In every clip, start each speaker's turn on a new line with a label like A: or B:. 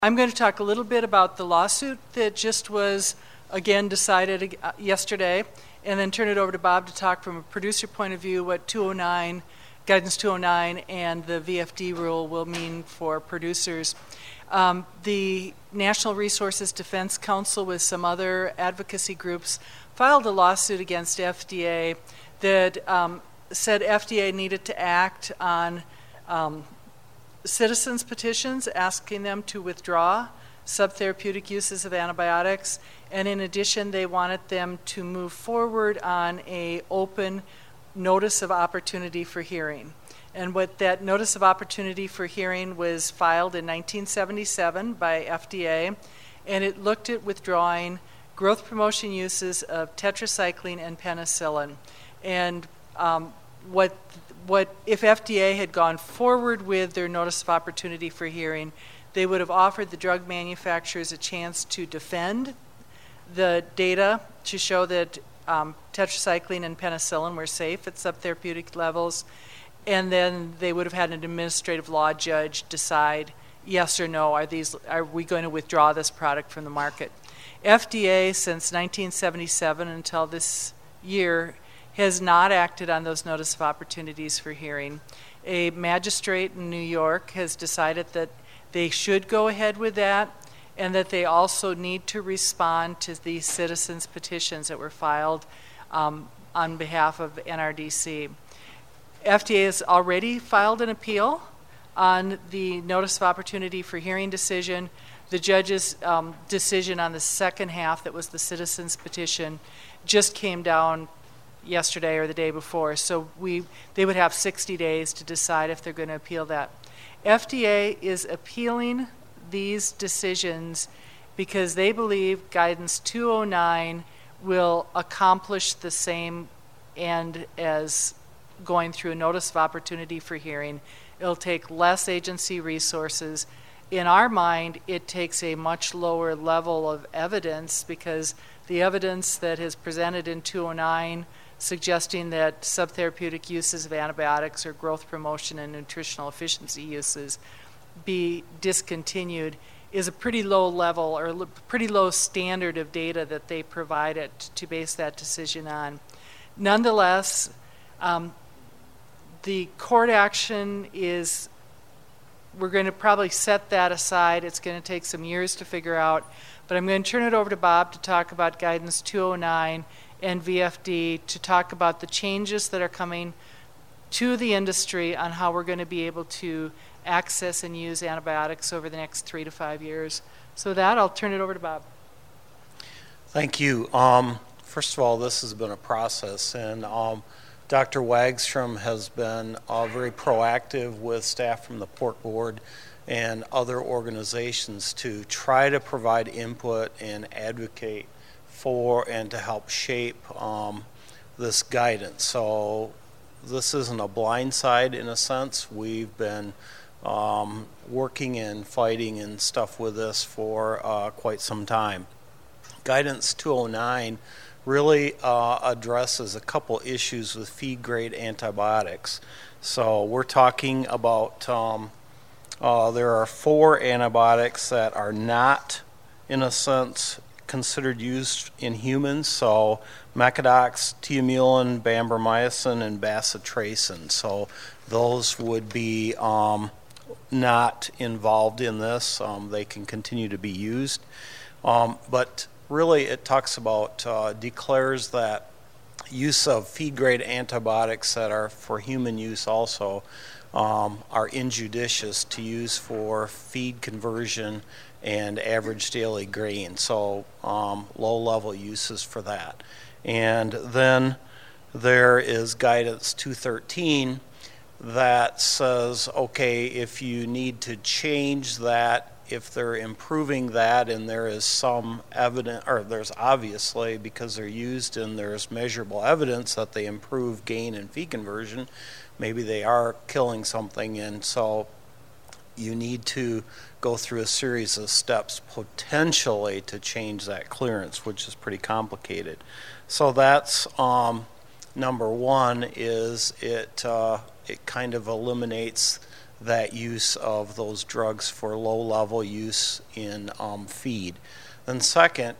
A: I'm going to talk a little bit about the lawsuit that just was, again, decided yesterday, and then turn it over to Bob to talk from a producer point of view what 209, Guidance 209, and the VFD rule will mean for producers. The National Resources Defense Council with some other advocacy groups filed a lawsuit against FDA that said FDA needed to act on citizens' petitions asking them to withdraw subtherapeutic uses of antibiotics, and in addition they wanted them to move forward on a open notice of opportunity for hearing. And what that notice of opportunity for hearing was filed in 1977 by FDA, and it looked at withdrawing growth promotion uses of tetracycline and penicillin. And what if FDA had gone forward with their notice of opportunity for hearing, they would have offered the drug manufacturers a chance to defend the data to show that tetracycline and penicillin were safe at subtherapeutic levels, and then they would have had an administrative law judge decide yes or no, are we going to withdraw this product from the market. FDA, since 1977 until this year, has not acted on those notice of opportunities for hearing. A magistrate in New York has decided that they should go ahead with that, and that they also need to respond to these citizens' petitions that were filed on behalf of NRDC. FDA has already filed an appeal on the notice of opportunity for hearing decision. The judge's decision on the second half, that was the citizens' petition, just came down yesterday or the day before, so they would have 60 days to decide if they're going to appeal that. FDA is appealing these decisions because they believe Guidance 209 will accomplish the same end as going through a notice of opportunity for hearing. It'll take less agency resources. In our mind, it takes a much lower level of evidence because the evidence that is presented in 209 suggesting that subtherapeutic uses of antibiotics or growth promotion and nutritional efficiency uses be discontinued is a pretty low level or pretty low standard of data that they provided to base that decision on. Nonetheless, the court action is, we're going to probably set that aside. It's going to take some years to figure out, but I'm going to turn it over to Bob to talk about Guidance 209 and VFD, to talk about the changes that are coming to the industry on how we're going to be able to access and use antibiotics over the next 3 to 5 years. So with that, I'll turn it over to Bob.
B: Thank you. First of all, this has been a process, and Dr. Wagstrom has been very proactive with staff from the Pork Board and other organizations to try to provide input and advocate for and to help shape this guidance. So this isn't a blind side in a sense. We've been working and fighting and stuff with this for quite some time. Guidance 209 really addresses a couple issues with feed-grade antibiotics. So we're talking about there are 4 antibiotics that are not, in a sense, considered used in humans, so Mecadox, Tiamulin, Bambamycin, and Bacitracin. So those would be not involved in this. They can continue to be used. But really it talks about, declares that use of feed-grade antibiotics that are for human use also are injudicious to use for feed conversion and average daily grain, so low-level uses for that. And then there is Guidance 213 that says, okay, if you need to change that, if they're improving that, and there is some evidence, or there's obviously, because they're used and there's measurable evidence that they improve gain and feed conversion, maybe they are killing something, and so you need to go through a series of steps potentially to change that clearance, which is pretty complicated. So that's number one, is it kind of eliminates that use of those drugs for low-level use in feed. Then second,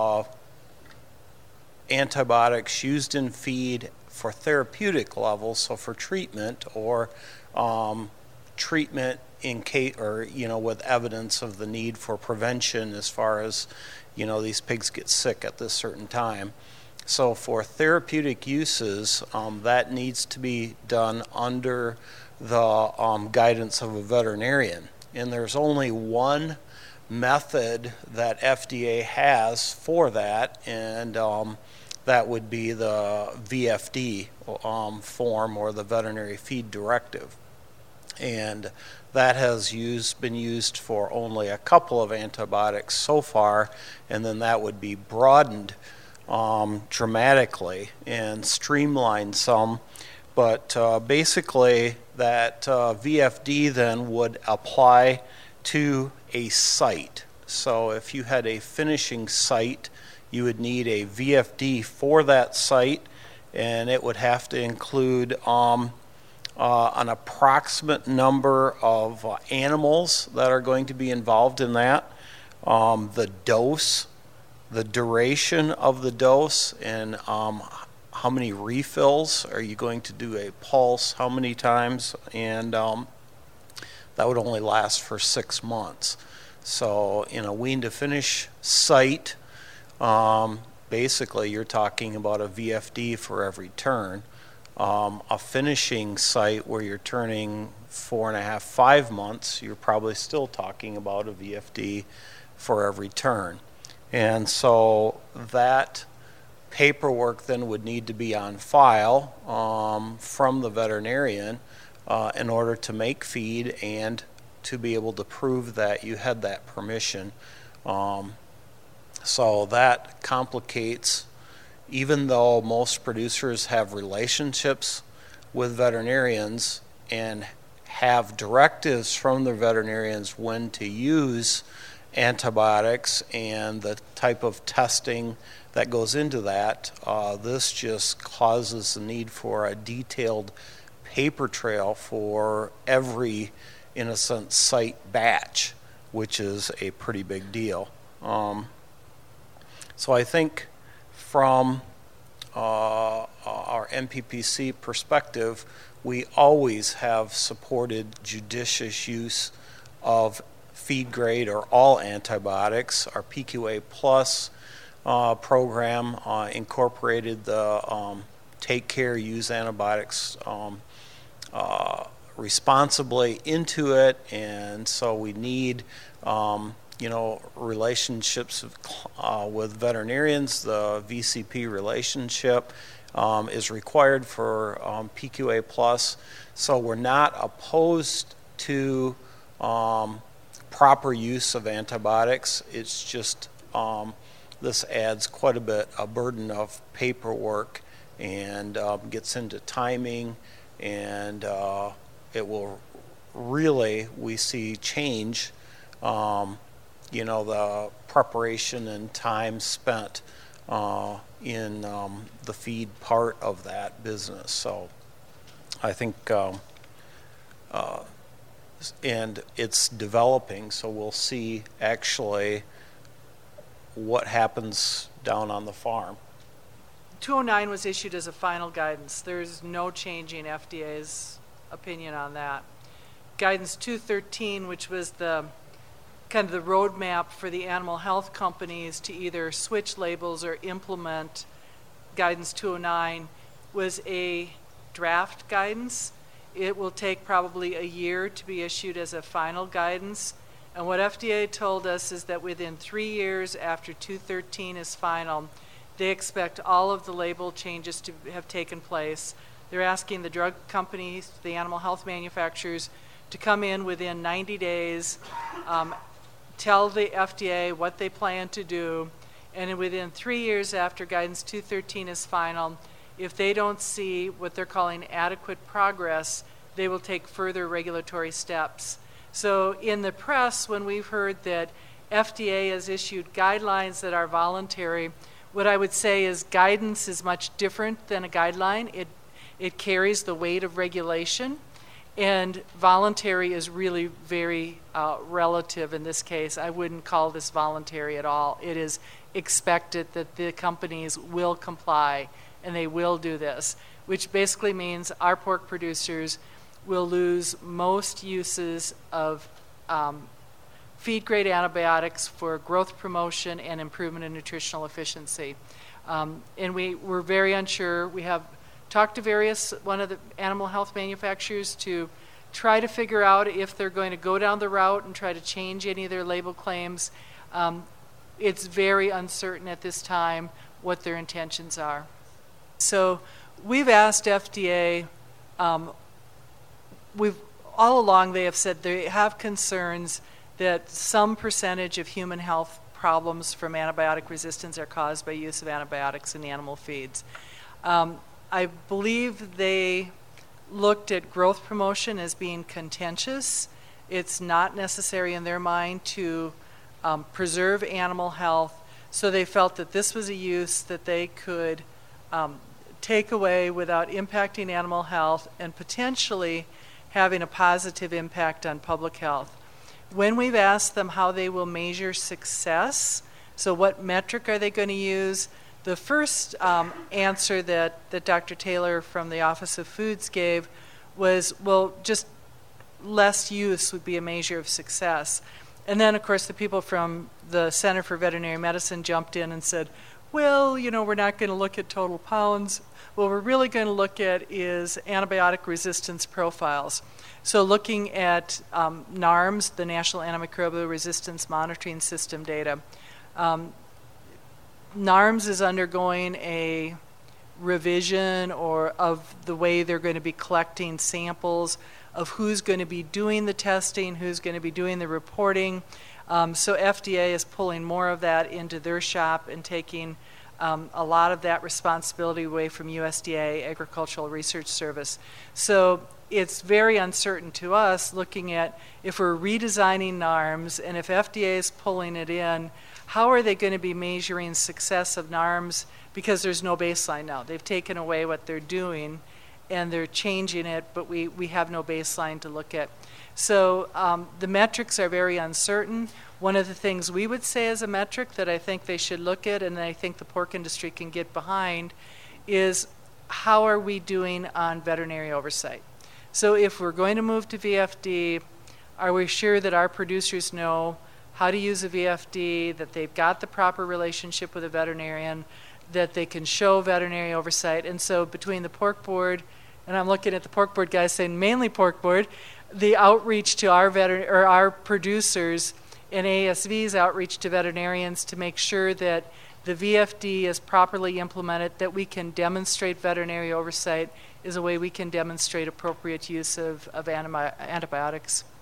B: antibiotics used in feed for therapeutic levels, so for treatment or treatment in case, or with evidence of the need for prevention as far as these pigs get sick at this certain time. So for therapeutic uses, that needs to be done under the guidance of a veterinarian. And there's only one method that FDA has for that, and that would be the VFD form, or the Veterinary Feed Directive. And that has been used for only a couple of antibiotics so far, and then that would be broadened dramatically and streamlined some. But basically that VFD then would apply to a site. So if you had a finishing site, you would need a VFD for that site, and it would have to include an approximate number of animals that are going to be involved in that, the dose, the duration of the dose, and how many refills are you going to do, a pulse, how many times, and that would only last for 6 months. So in a wean to finish site, basically you're talking about a VFD for every turn. A finishing site where you're turning 4.5, 5 months, you're probably still talking about a VFD for every turn. And so that paperwork then would need to be on file from the veterinarian in order to make feed and to be able to prove that you had that permission. So that complicates, even though most producers have relationships with veterinarians and have directives from the veterinarians when to use antibiotics and the type of testing that goes into that, this just causes the need for a detailed paper trail for every, in a sense, site batch, which is a pretty big deal. So I think from our MPPC perspective, we always have supported judicious use of feed grade or all antibiotics. Our PQA Plus program incorporated the take care, use antibiotics responsibly into it, and so we need relationships with veterinarians. The VCP relationship is required for PQA Plus, so we're not opposed to proper use of antibiotics. It's just this adds quite a burden of paperwork and gets into timing, and it will really, we see change, the preparation and time spent in the feed part of that business. So I think, and it's developing, so we'll see actually what happens down on the farm.
A: 209 was issued as a final guidance. There's no changing FDA's opinion on that. Guidance 213, which was the kind of the roadmap for the animal health companies to either switch labels or implement guidance 209, was a draft guidance. It will take probably a year to be issued as a final guidance. And what FDA told us is that within 3 years after 213 is final, they expect all of the label changes to have taken place. They're asking the drug companies, the animal health manufacturers, to come in within 90 days, tell the FDA what they plan to do, and within 3 years after guidance 213 is final, if they don't see what they're calling adequate progress, they will take further regulatory steps. So in the press, when we've heard that FDA has issued guidelines that are voluntary, what I would say is guidance is much different than a guideline. It carries the weight of regulation, And voluntary is really very relative in this case. I wouldn't call this voluntary at all. It is expected that the companies will comply and they will do this, which basically means our pork producers will lose most uses of feed-grade antibiotics for growth promotion and improvement in nutritional efficiency. And we're very unsure. We have talked to one of the animal health manufacturers to try to figure out if they're going to go down the route and try to change any of their label claims. It's very uncertain at this time what their intentions are. So we've asked FDA, all along they have said they have concerns that some percentage of human health problems from antibiotic resistance are caused by use of antibiotics in animal feeds. I believe they looked at growth promotion as being contentious. It's not necessary in their mind to preserve animal health, so they felt that this was a use that they could take away without impacting animal health and potentially having a positive impact on public health. When we've asked them how they will measure success, so what metric are they going to use, the first answer that Dr. Taylor from the Office of Foods gave was, well, just less use would be a measure of success. And then, of course, the people from the Center for Veterinary Medicine jumped in and said, well, we're not going to look at total pounds. What we're really going to look at is antibiotic resistance profiles. So looking at NARMS, the National Antimicrobial Resistance Monitoring System data. NARMS is undergoing a revision of the way they're going to be collecting samples of who's going to be doing the testing, who's going to be doing the reporting. So FDA is pulling more of that into their shop and taking a lot of that responsibility away from USDA, Agricultural Research Service. So it's very uncertain to us looking at if we're redesigning NARMS and if FDA is pulling it in, how are they going to be measuring success of NARMS, because there's no baseline now. They've taken away what they're doing and they're changing it, but we have no baseline to look at. So the metrics are very uncertain. One of the things we would say as a metric that I think they should look at, and I think the pork industry can get behind, is how are we doing on veterinary oversight? So if we're going to move to VFD, are we sure that our producers know how to use a VFD, that they've got the proper relationship with a veterinarian, that they can show veterinary oversight? And so between the pork board, and I'm looking at the pork board guys saying mainly pork board, the outreach to our producers and ASV's outreach to veterinarians to make sure that the VFD is properly implemented, that we can demonstrate veterinary oversight is a way we can demonstrate appropriate use of antibiotics.